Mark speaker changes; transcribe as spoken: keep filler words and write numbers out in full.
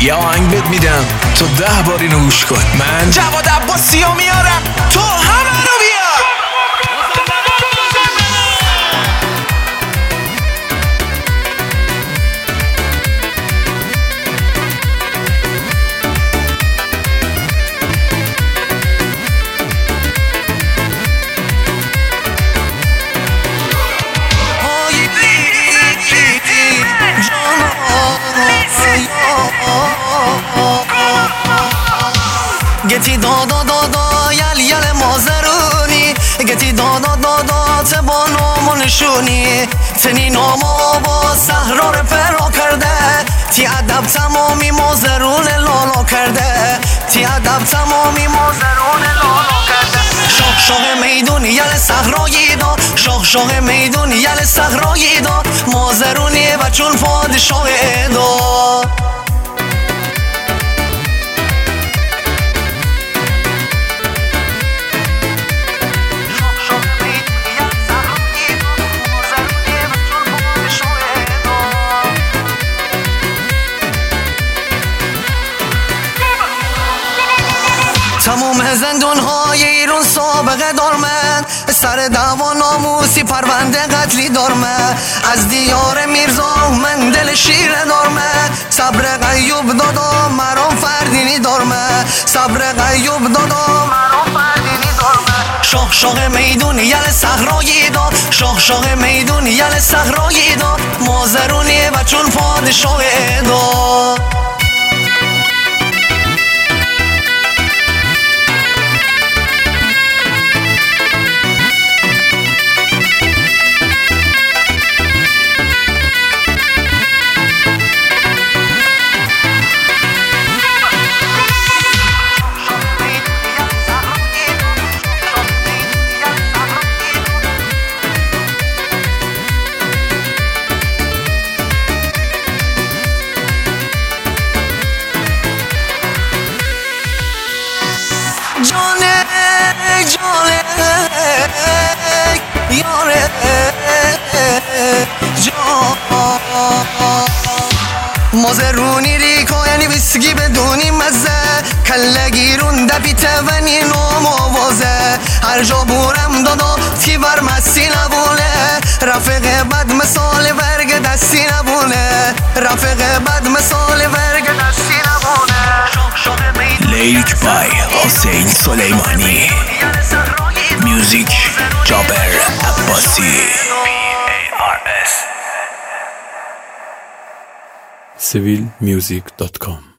Speaker 1: یا آهنگ بهت میدم تو ده بار اینو گوش کن. من جواد عباسی رو میارم، تو همه رو بیار.
Speaker 2: گتی دا دا دا دا یل یل مازرونی گتی دا دا دا دا تبا نامو نشونی تنی نامو با سهرار پرا کرده تی ادب تمامی مازرون لالا کرده تی ادب تمامی مازرون لالا کرده شاخ شاخ میدون یل صحرایی دا شاخ شاخ میدون یل صحرایی دا مازرونی بچون پادشاه دا تموم زندون های ایران سابقه دارمن سر دعوا ناموسی پرونده قتلی دارمن از دیار میرزا من دل شیر دارمن صبر قیوب دادا مرام فردینی دارمن صبر قیوب دادا مرام فردینی دارمن شاخ شاخ میدون یل صحرایی دا شاخ شاخ میدون یل صحرایی دا مازرونی بچون پادشاه دا جانه جانه یاره جان مازرونی ریکا یعنی ویسگی بدونی مزه کلگیرون دپیته و نینام آوازه هر جا بورم دادا تی بر مستی نبونه رفیق بد مثال ورگ دستی نبونه رفیق بد مثال ورگ دستی نبونه
Speaker 1: لیک بای حسین سلیمانی میوزیک جابر عباسی
Speaker 3: سیویل میوزیک دات کام